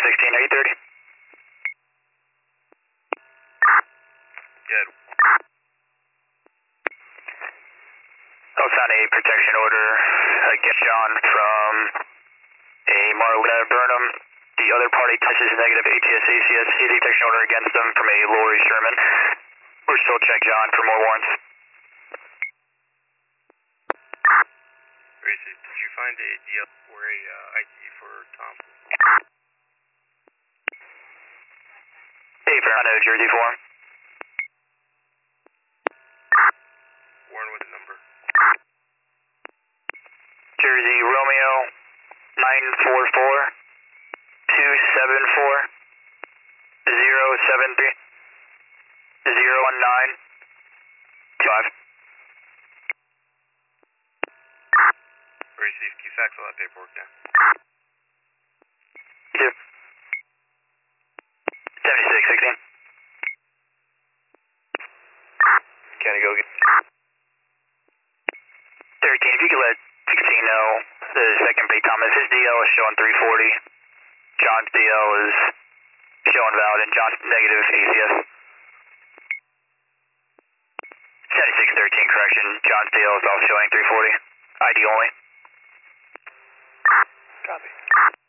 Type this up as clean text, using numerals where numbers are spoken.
16, are you 30? Good. I'll sign a protection order against John from a Marlena Burnham. The other party touches negative ATS ACS. A detection order against them from a Lori Sherman. We're still check John for more warrants. Gracie, did you find a deal or a ID for Tom? Hey, Fair, on a Jersey form. Warren with a number. Jersey Romeo 944 274 073 019 25. Gracie, can you fax all that paperwork now? You do. 7616. Can I go get 13, if you could let 16 know, the second pay Thomas, his DL is showing 340. John's DL is showing valid, and John's negative ACS. 7613, correction. John's DL is also showing 340. ID only. copy?